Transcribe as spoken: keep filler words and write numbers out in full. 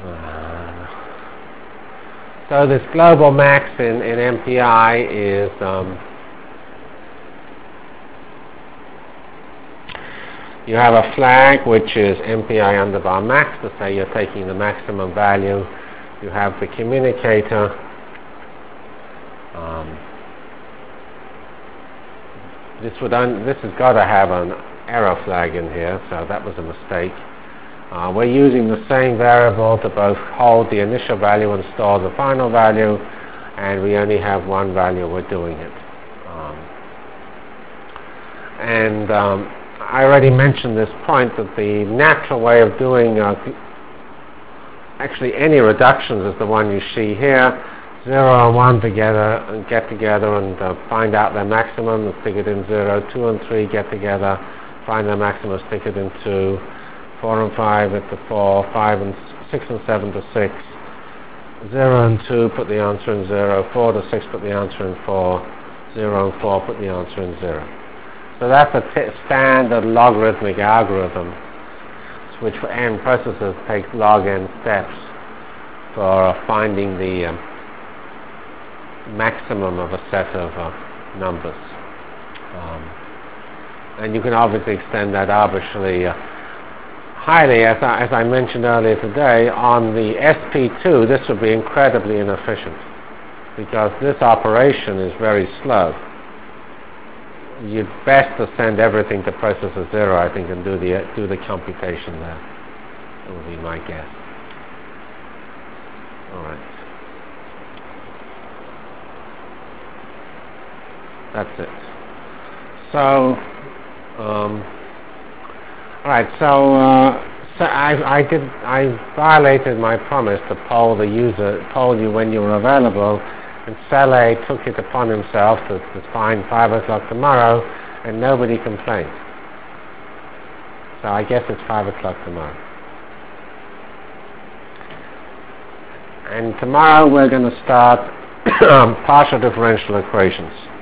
Uh, so this global max in, in M P I is um, you have a flag which is M P I underbar max to say you're taking the maximum value. You have the communicator. Um, this would un this has got to have an error flag in here, so that was a mistake. Uh, we're using the same variable to both hold the initial value and store the final value, and we only have one value we're doing it. Um, and um, I already mentioned this point that the natural way of doing uh, actually any reductions is the one you see here. Zero and one together and get together and uh, find out their maximum and stick it in zero. Two and three get together, find their maximum, stick it in two. Four and five into four. Five and six and seven to six. Zero and two, put the answer in zero. Four to six, put the answer in four. Zero and four, put the answer in zero. So that's a t standard logarithmic algorithm, which for n processes takes log n steps for uh, finding the um, maximum of a set of uh, numbers. Um, and you can obviously extend that arbitrarily uh, highly, as I, as I mentioned earlier today. On the S P two, this would be incredibly inefficient because this operation is very slow. You'd best to send everything to processor zero, I think, and do the, uh, do the computation there. That would be my guess. All right. That's it. So, um, all right. So, uh, so I, I did. I violated my promise to poll the user, poll you when you were available, and Saleh took it upon himself to, to find five o'clock tomorrow, and nobody complained. So I guess it's five o'clock tomorrow. And tomorrow we're going to start partial differential equations.